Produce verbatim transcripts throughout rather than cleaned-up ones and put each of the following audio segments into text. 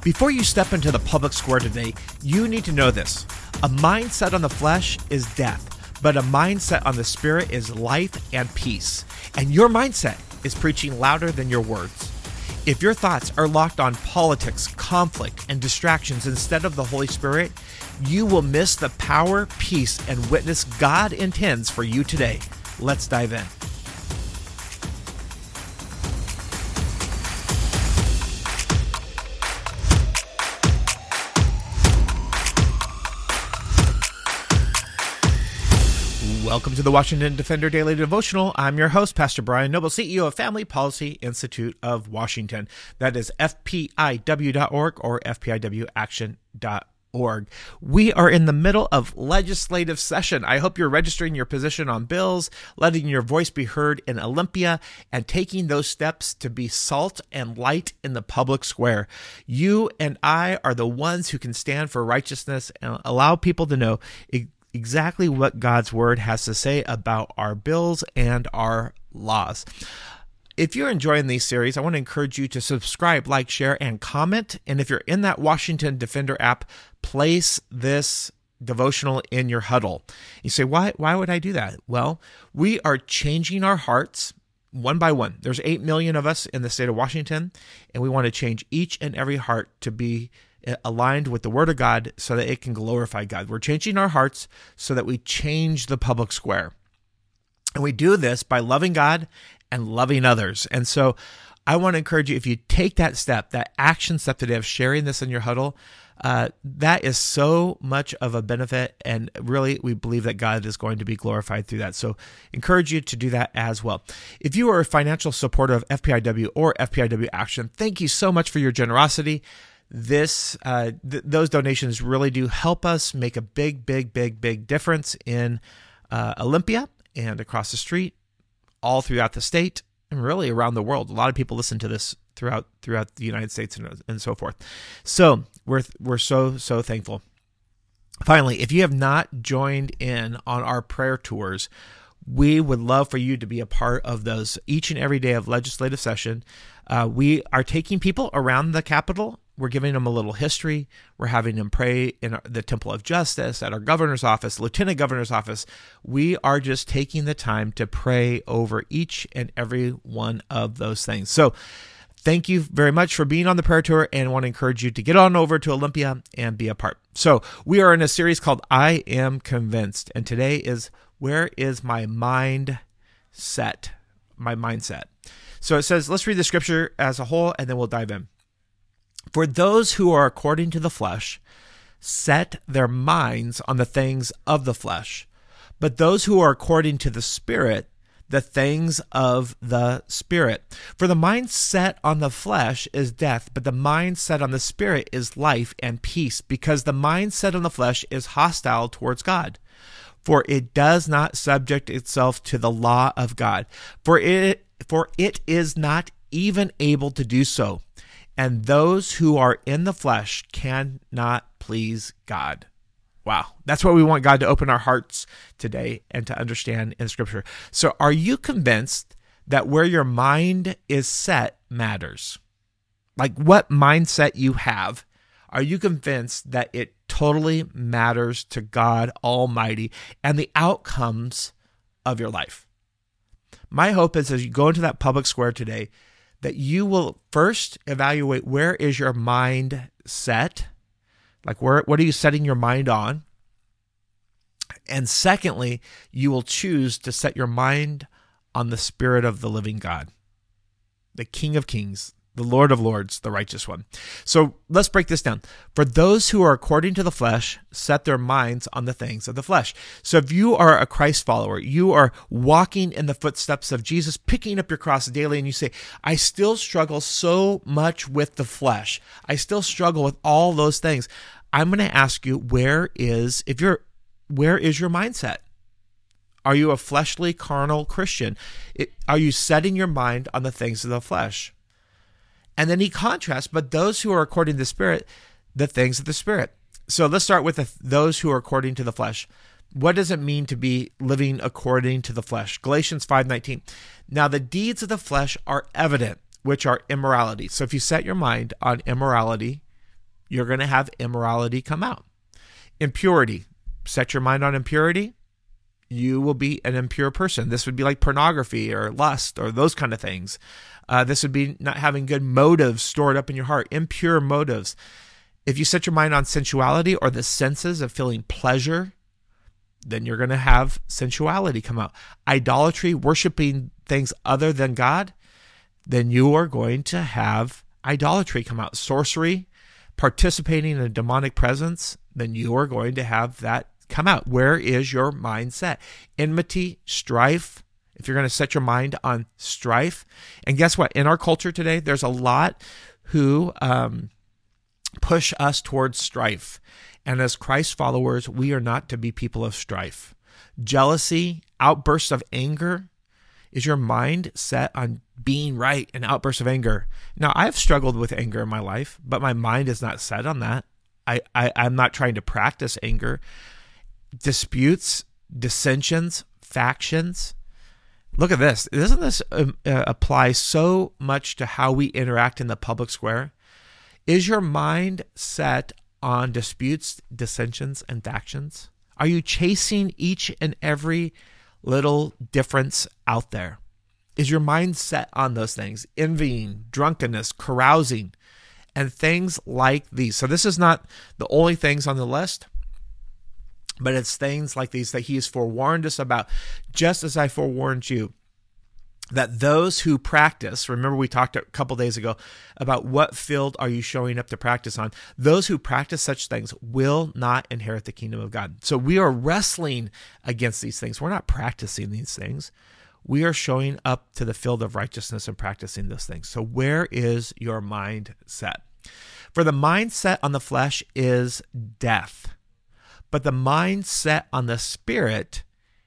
Before you step into the public square today, you need to know this. A mindset on the flesh is death, but a mindset on the spirit is life and peace. And your mindset is preaching louder than your words. If your thoughts are locked on politics, conflict, and distractions instead of the Holy Spirit, you will miss the power, peace, and witness God intends for you today. Let's dive in. Welcome to the Washington Defender Daily Devotional. I'm your host, Pastor Brian Noble, C E O of Family Policy Institute of Washington. That is F P I W dot org or F P I W action dot org. We are in the middle of legislative session. I hope you're registering your position on bills, letting your voice be heard in Olympia, and taking those steps to be salt and light in the public square. You and I are the ones who can stand for righteousness and allow people to know exactly what God's word has to say about our bills and our laws. If you're enjoying these series, I want to encourage you to subscribe, like, share, and comment. And if you're in that Washington Defender app, place this devotional in your huddle. You say, why, why would I do that? Well, we are changing our hearts one by one. There's eight million of us in the state of Washington, and we want to change each and every heart to be aligned with the Word of God so that it can glorify God. We're changing our hearts so that we change the public square. And we do this by loving God and loving others. And so I want to encourage you, if you take that step, that action step today of sharing this in your huddle, uh, that is so much of a benefit. And really, we believe that God is going to be glorified through that. So encourage you to do that as well. If you are a financial supporter of F P I W or F P I W Action, thank you so much for your generosity. This, uh, th- those donations really do help us make a big, big, big, big difference in uh, Olympia and across the street, all throughout the state, and really around the world. A lot of people listen to this throughout throughout the United States and, and so forth. So we're we're so so thankful. Finally, if you have not joined in on our prayer tours, we would love for you to be a part of those each and every day of legislative session. Uh, we are taking people around the Capitol. We're giving them a little history. We're having them pray in the Temple of Justice, at our governor's office, lieutenant governor's office. We are just taking the time to pray over each and every one of those things. So thank you very much for being on the prayer tour, and I want to encourage you to get on over to Olympia and be a part. So we are in a series called I Am Convinced, and today is Where is My Mind Set? My mindset. So it says, let's read the scripture as a whole, and then we'll dive in. For those who are according to the flesh set their minds on the things of the flesh, but those who are according to the Spirit, the things of the Spirit. For the mind set on the flesh is death, but the mind set on the Spirit is life and peace, because the mind set on the flesh is hostile towards God. For it does not subject itself to the law of God, for it, for it is not even able to do so. And those who are in the flesh cannot please God. Wow. That's why we want God to open our hearts today and to understand in Scripture. So are you convinced that where your mind is set matters? Like what mindset you have, are you convinced that it totally matters to God Almighty and the outcomes of your life? My hope is as you go into that public square today, that you will first evaluate where is your mind set, like where, what are you setting your mind on? And secondly, you will choose to set your mind on the Spirit of the living God, the King of Kings, the Lord of Lords, the righteous one. So let's break this down. For those who are according to the flesh, set their minds on the things of the flesh. So if you are a Christ follower, you are walking in the footsteps of Jesus, picking up your cross daily, and you say, I still struggle so much with the flesh. I still struggle with all those things. I'm going to ask you, where is, if you're, where is your mindset? Are you a fleshly, carnal Christian? It, are you setting your mind on the things of the flesh? And then he contrasts, but those who are according to the Spirit, the things of the Spirit. So let's start with the, those who are according to the flesh. What does it mean to be living according to the flesh? Galatians five nineteen. Now the deeds of the flesh are evident, which are immorality. So if you set your mind on immorality, you're going to have immorality come out. Impurity. Set your mind on impurity, you will be an impure person. This would be like pornography or lust or those kind of things. Uh, this would be not having good motives stored up in your heart, impure motives. If you set your mind on sensuality or the senses of feeling pleasure, then you're going to have sensuality come out. Idolatry, worshiping things other than God, then you are going to have idolatry come out. Sorcery, participating in a demonic presence, then you are going to have that come out. Where is your mindset? Enmity, strife. If you're going to set your mind on strife, and guess what? In our culture today, there's a lot who um, push us towards strife. And as Christ followers, we are not to be people of strife. Jealousy, outbursts of anger. Is your mind set on being right and outbursts of anger? Now, I've struggled with anger in my life, but my mind is not set on that. I, I, I'm not trying to practice anger. Disputes, dissensions, factions. Look at this. Doesn't this um, uh, apply so much to how we interact in the public square? Is your mind set on disputes, dissensions, and factions? Are you chasing each and every little difference out there? Is your mind set on those things? Envying, drunkenness, carousing, and things like these. So this is not the only things on the list, but it's things like these that he has forewarned us about, just as I forewarned you, that those who practice, remember we talked a couple days ago about what field are you showing up to practice on, those who practice such things will not inherit the kingdom of God. So we are wrestling against these things. We're not practicing these things. We are showing up to the field of righteousness and practicing those things. So where is your mind set? For the mindset on the flesh is death, but the mindset on the spirit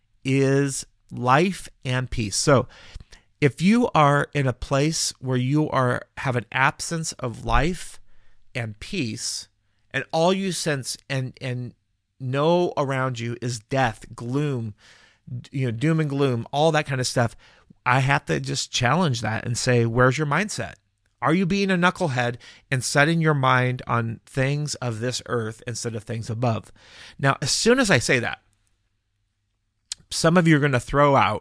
is life and peace. So if you are in a place where you are have an absence of life and peace, and all you sense and and know around you is death, gloom, you know, doom and gloom, all that kind of stuff, I have to just challenge that and say, where's your mindset? Are you being a knucklehead and setting your mind on things of this earth instead of things above? Now, as soon as I say that, some of you are going to throw out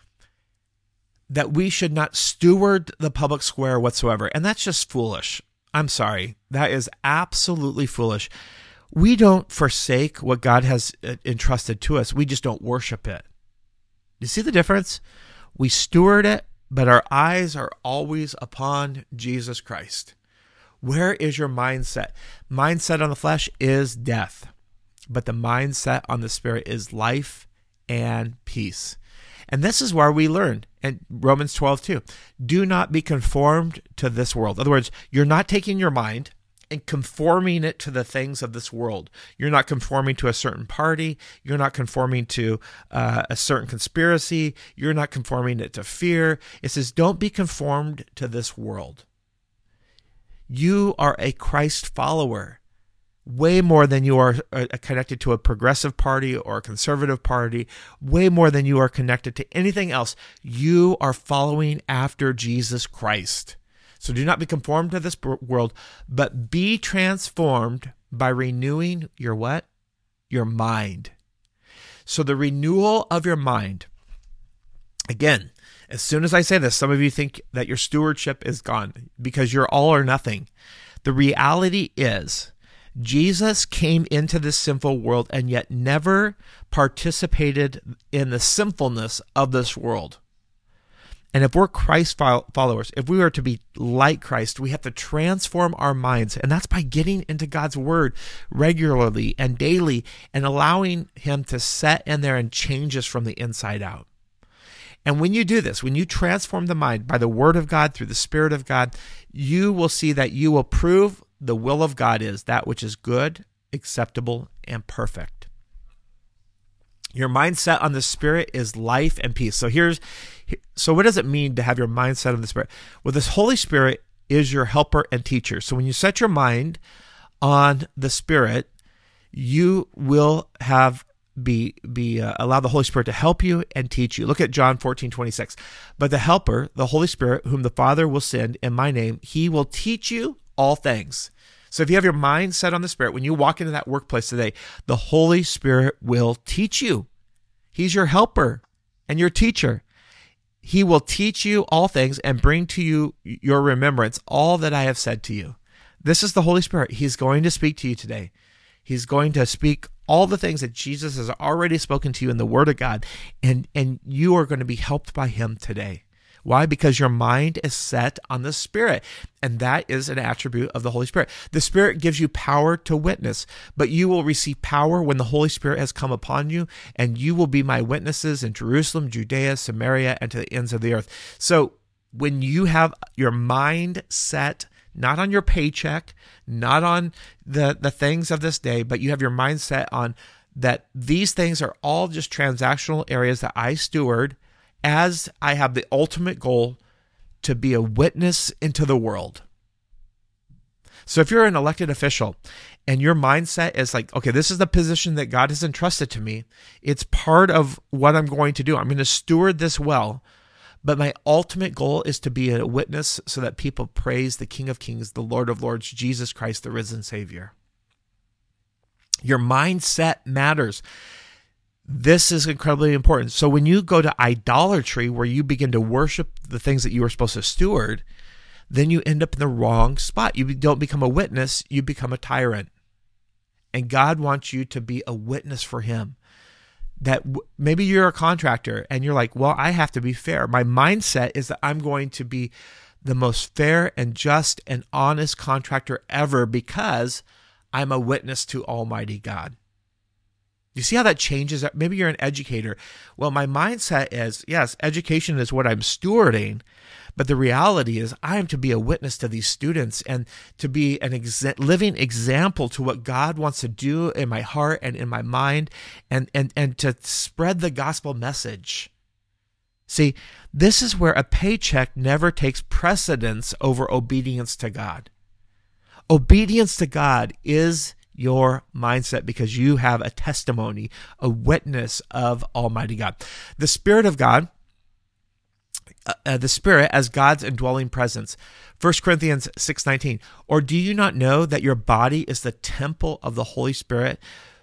that we should not steward the public square whatsoever. And that's just foolish. I'm sorry. That is absolutely foolish. We don't forsake what God has entrusted to us. We just don't worship it. You see the difference? We steward it, but our eyes are always upon Jesus Christ. Where is your mindset? Mindset on the flesh is death, but the mindset on the spirit is life and peace. And this is where we learn in Romans twelve two. Do not be conformed to this world. In other words, you're not taking your mind and conforming it to the things of this world. You're not conforming to a certain party. You're not conforming to uh, a certain conspiracy. You're not conforming it to fear. It says, don't be conformed to this world. You are a Christ follower. Way more than you are uh, connected to a progressive party or a conservative party, way more than you are connected to anything else. You are following after Jesus Christ. So do not be conformed to this world, but be transformed by renewing your what? Your mind. So the renewal of your mind. Again, as soon as I say this, some of you think that your stewardship is gone because you're all or nothing. The reality is, Jesus came into this sinful world and yet never participated in the sinfulness of this world. And if we're Christ followers, if we are to be like Christ, we have to transform our minds. And that's by getting into God's word regularly and daily and allowing him to set in there and change us from the inside out. And when you do this, when you transform the mind by the word of God, through the Spirit of God, you will see that you will prove the will of God is that which is good, acceptable, and perfect. Your mindset on the Spirit is life and peace. So here's, so what does it mean to have your mindset on the Spirit? Well, this Holy Spirit is your helper and teacher. So when you set your mind on the Spirit, you will have be be uh, allow the Holy Spirit to help you and teach you. Look at John fourteen twenty-six. But the helper, the Holy Spirit, whom the Father will send in my name, he will teach you all things. So if you have your mind set on the Spirit, when you walk into that workplace today, the Holy Spirit will teach you. He's your helper and your teacher. He will teach you all things and bring to you your remembrance all that I have said to you. This is the Holy Spirit. He's going to speak to you today. He's going to speak all the things that Jesus has already spoken to you in the Word of God, and, and you are going to be helped by him today. Why? Because your mind is set on the Spirit, and that is an attribute of the Holy Spirit. The Spirit gives you power to witness, but you will receive power when the Holy Spirit has come upon you, and you will be my witnesses in Jerusalem, Judea, Samaria, and to the ends of the earth. So when you have your mind set not on your paycheck, not on the, the things of this day, but you have your mind set on that these things are all just transactional areas that I steward, as I have the ultimate goal to be a witness into the world. So if you're an elected official and your mindset is like, okay, this is the position that God has entrusted to me. It's part of what I'm going to do. I'm going to steward this well. But my ultimate goal is to be a witness so that people praise the King of Kings, the Lord of Lords, Jesus Christ, the risen Savior. Your mindset matters. This is incredibly important. So when you go to idolatry, where you begin to worship the things that you were supposed to steward, then you end up in the wrong spot. You don't become a witness, you become a tyrant. And God wants you to be a witness for him. That w- maybe you're a contractor and you're like, well, I have to be fair. My mindset is that I'm going to be the most fair and just and honest contractor ever because I'm a witness to Almighty God. You see how that changes? Maybe you're an educator. Well, my mindset is, yes, education is what I'm stewarding, but the reality is I am to be a witness to these students and to be an exa- living example to what God wants to do in my heart and in my mind, and, and, and to spread the gospel message. See, this is where a paycheck never takes precedence over obedience to God. Obedience to God is your mindset because you have a testimony, a witness of Almighty God. The Spirit of God, uh, the Spirit as God's indwelling presence. First Corinthians six nineteen. Or do you not know that your body is the temple of the Holy Spirit,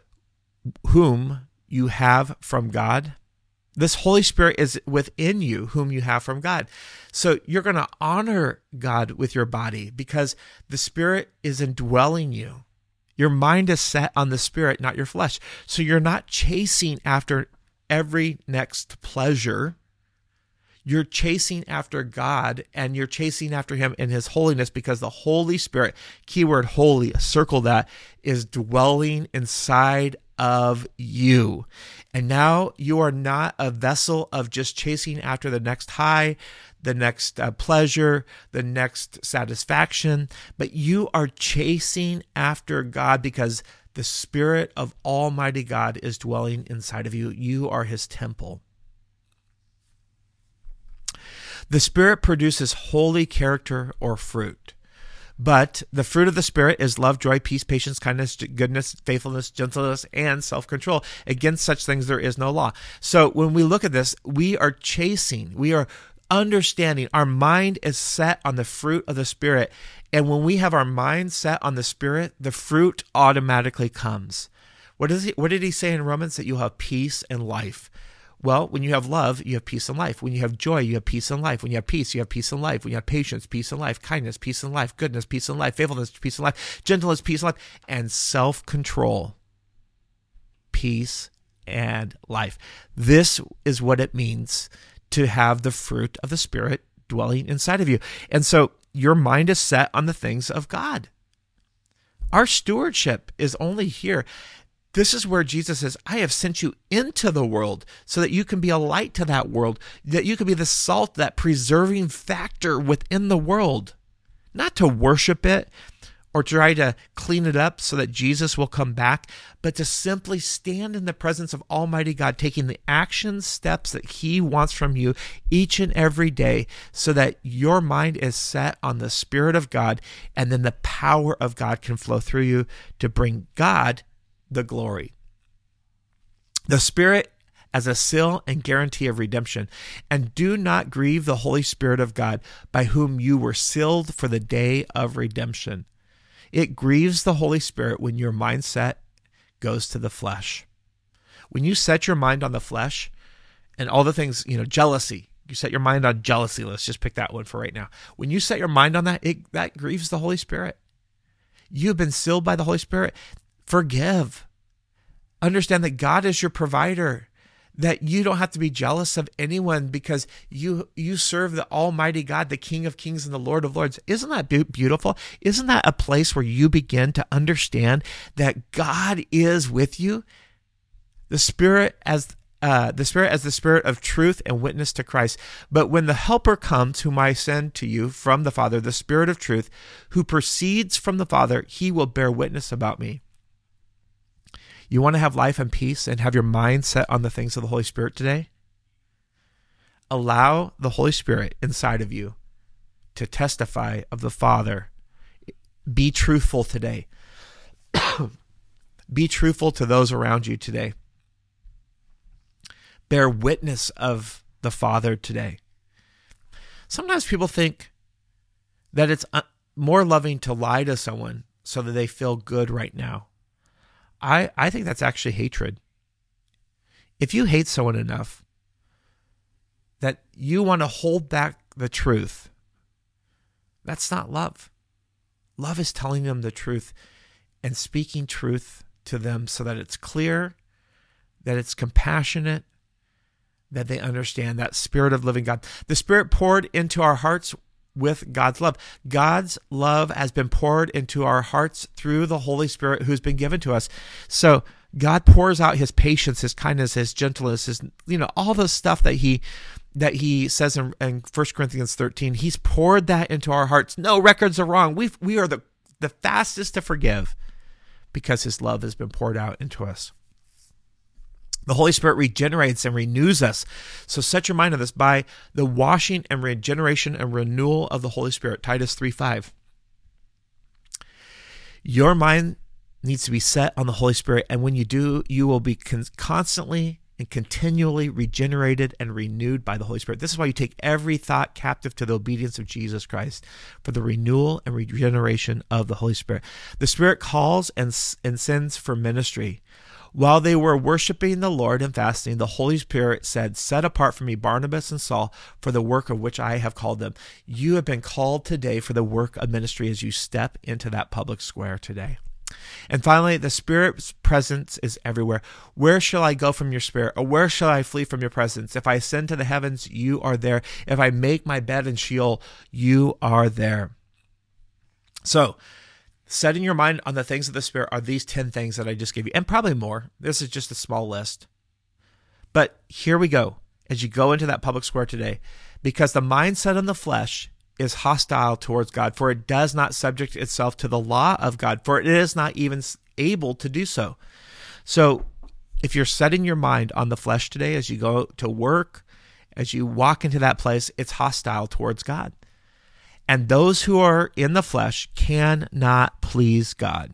whom you have from God? This Holy Spirit is within you, whom you have from God. So you're going to honor God with your body because the Spirit is indwelling you. Your mind is set on the Spirit, not your flesh. So you're not chasing after every next pleasure. You're chasing after God, and you're chasing after him in his holiness because the Holy Spirit, keyword holy, circle that, is dwelling inside of you. And now you are not a vessel of just chasing after the next high, the next uh, pleasure, the next satisfaction, but you are chasing after God because the Spirit of Almighty God is dwelling inside of you. You are his temple. The Spirit produces holy character or fruit. But the fruit of the Spirit is love, joy, peace, patience, kindness, goodness, faithfulness, gentleness, and self-control. Against such things there is no law. So when we look at this, we are chasing, we are understanding, our mind is set on the fruit of the Spirit. And when we have our mind set on the Spirit, the fruit automatically comes. What is he, what did he say in Romans? That you'll have peace and life. Well, when you have love, you have peace and life. When you have joy, you have peace and life. When you have peace, you have peace and life. When you have patience, peace and life. Kindness, peace and life. Goodness, peace and life. Faithfulness, peace and life. Gentleness, peace and life. And self-control, peace and life. This is what it means to have the fruit of the Spirit dwelling inside of you. And so your mind is set on the things of God. Our stewardship is only here. This is where Jesus says, I have sent you into the world so that you can be a light to that world, that you can be the salt, that preserving factor within the world, not to worship it or try to clean it up so that Jesus will come back, but to simply stand in the presence of Almighty God, taking the action steps that he wants from you each and every day so that your mind is set on the Spirit of God, and then the power of God can flow through you to bring God the glory. The Spirit as a seal and guarantee of redemption. And do not grieve the Holy Spirit of God, by whom you were sealed for the day of redemption. It grieves the Holy Spirit when your mindset goes to the flesh. When you set your mind on the flesh and all the things, you know, jealousy, you set your mind on jealousy. Let's just pick that one for right now. When you set your mind on that, it, that grieves the Holy Spirit. You've been sealed by the Holy Spirit. Forgive. Understand that God is your provider, that you don't have to be jealous of anyone because you you serve the Almighty God, the King of Kings and the Lord of Lords. Isn't that beautiful? Isn't that a place where you begin to understand that God is with you? The Spirit as uh, the Spirit as the Spirit of truth and witness to Christ. But when the Helper comes, whom I send to you from the Father, the Spirit of truth, who proceeds from the Father, he will bear witness about me. You want to have life and peace and have your mind set on the things of the Holy Spirit today? Allow the Holy Spirit inside of you to testify of the Father. Be truthful today. Be truthful to those around you today. Bear witness of the Father today. Sometimes people think that it's more loving to lie to someone so that they feel good right now. I, I think that's actually hatred. If you hate someone enough that you want to hold back the truth, that's not love. Love is telling them the truth and speaking truth to them so that it's clear, that it's compassionate, that they understand that Spirit of living God. The Spirit poured into our hearts with God's love. God's love has been poured into our hearts through the Holy Spirit who's been given to us. So God pours out his patience, his kindness, his gentleness, his, you know, all the stuff that he that he says in, in First Corinthians thirteen. He's poured that into our hearts. No records are wrong. We we are the, the fastest to forgive because his love has been poured out into us. The Holy Spirit regenerates and renews us. So set your mind on this by the washing and regeneration and renewal of the Holy Spirit. Titus three five. Your mind needs to be set on the Holy Spirit, and when you do, you will be con- constantly and continually regenerated and renewed by the Holy Spirit. This is why you take every thought captive to the obedience of Jesus Christ for the renewal and regeneration of the Holy Spirit. The Spirit calls and, and sends for ministry. While they were worshiping the Lord and fasting, the Holy Spirit said, "Set apart for me Barnabas and Saul for the work of which I have called them." You have been called today for the work of ministry as you step into that public square today. And finally, the Spirit's presence is everywhere. Where shall I go from your Spirit? Or where shall I flee from your presence? If I ascend to the heavens, you are there. If I make my bed in Sheol, you are there. So, setting your mind on the things of the Spirit are these ten things that I just gave you, and probably more. This is just a small list. But here we go, as you go into that public square today, because the mindset on the flesh is hostile towards God, for it does not subject itself to the law of God, for it is not even able to do so. So if you're setting your mind on the flesh today, as you go to work, as you walk into that place, it's hostile towards God. And those who are in the flesh cannot please God.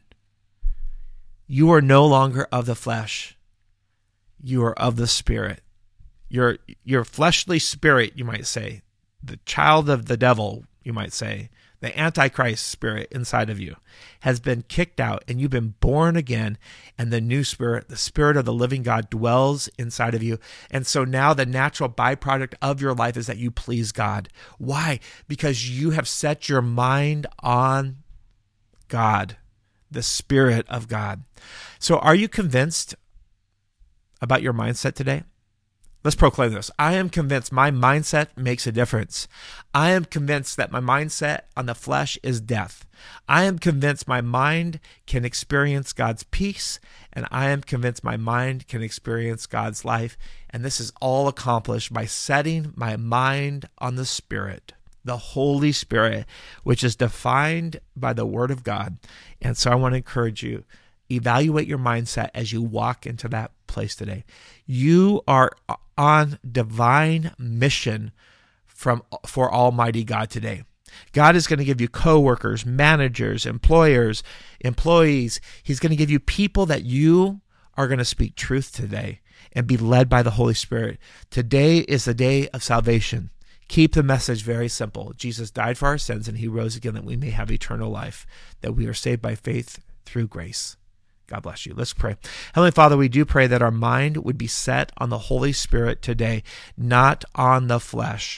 You are no longer of the flesh. You are of the Spirit. Your, your fleshly spirit, you might say, the child of the devil, you might say, the Antichrist spirit inside of you has been kicked out, and you've been born again, and the new Spirit, the Spirit of the living God, dwells inside of you. And so now the natural byproduct of your life is that you please God. Why? Because you have set your mind on God, the Spirit of God. So are you convinced about your mindset today? Let's proclaim this. I am convinced my mindset makes a difference. I am convinced that my mindset on the flesh is death. I am convinced my mind can experience God's peace, and I am convinced my mind can experience God's life. And this is all accomplished by setting my mind on the Spirit, the Holy Spirit, which is defined by the Word of God. And so I want to encourage you, evaluate your mindset as you walk into that place today. You are on divine mission from for Almighty God today. God is going to give you coworkers, managers, employers, employees. He's going to give you people that you are going to speak truth today and be led by the Holy Spirit. Today is the day of salvation. Keep the message very simple. Jesus died for our sins and he rose again that we may have eternal life, that we are saved by faith through grace. God bless you. Let's pray. Heavenly Father, we do pray that our mind would be set on the Holy Spirit today, not on the flesh.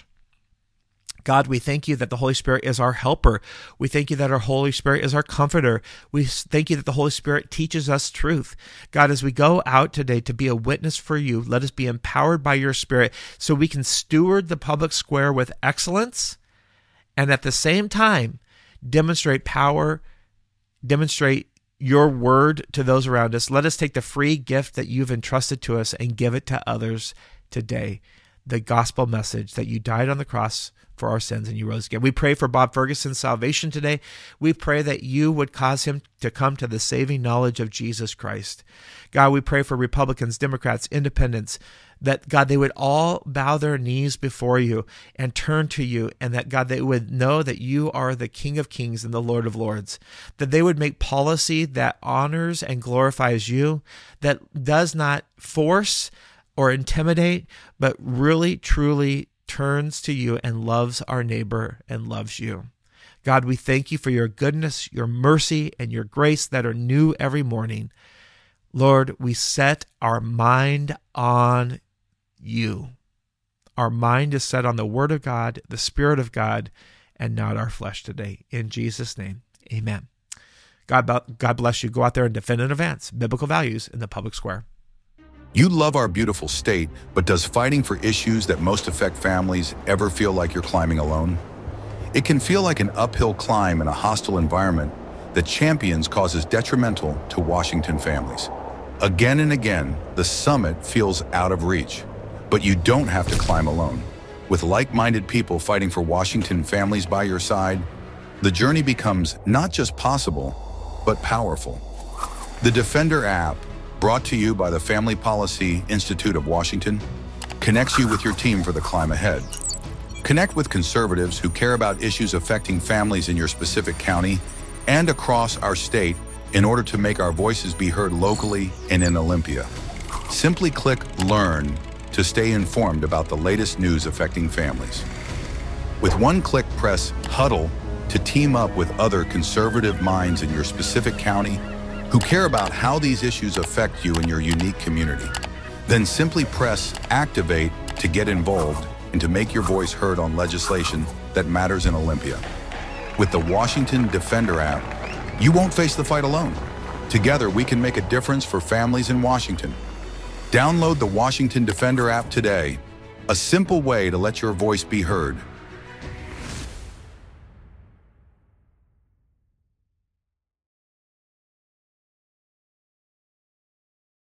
God, we thank you that the Holy Spirit is our helper. We thank you that our Holy Spirit is our comforter. We thank you that the Holy Spirit teaches us truth. God, as we go out today to be a witness for you, let us be empowered by your Spirit so we can steward the public square with excellence and at the same time demonstrate power, demonstrate your word to those around us. Let us take the free gift that you've entrusted to us and give it to others today. The gospel message that you died on the cross for our sins and you rose again. We pray for Bob Ferguson's salvation today. We pray that you would cause him to come to the saving knowledge of Jesus Christ. God, we pray for Republicans, Democrats, Independents, that God, they would all bow their knees before you and turn to you, and that God, they would know that you are the King of Kings and the Lord of Lords, that they would make policy that honors and glorifies you, that does not force or intimidate, but really, truly turns to you and loves our neighbor and loves you. God, we thank you for your goodness, your mercy, and your grace that are new every morning. Lord, we set our mind on you. Our mind is set on the Word of God, the Spirit of God, and not our flesh today. In Jesus' name, amen. God, God bless you. Go out there and defend and advance biblical values in the public square. You love our beautiful state, but does fighting for issues that most affect families ever feel like you're climbing alone? It can feel like an uphill climb in a hostile environment that champions causes detrimental to Washington families. Again and again, the summit feels out of reach, but you don't have to climb alone. With like-minded people fighting for Washington families by your side, the journey becomes not just possible, but powerful. The Defender app, brought to you by the Family Policy Institute of Washington, connects you with your team for the climb ahead. Connect with conservatives who care about issues affecting families in your specific county and across our state in order to make our voices be heard locally and in Olympia. Simply click Learn to stay informed about the latest news affecting families. With one click, press Huddle to team up with other conservative minds in your specific county who care about how these issues affect you in your unique community. Then simply press Activate to get involved and to make your voice heard on legislation that matters in Olympia. With the Washington Defender app, you won't face the fight alone. Together, we can make a difference for families in Washington. Download the Washington Defender app today, a simple way to let your voice be heard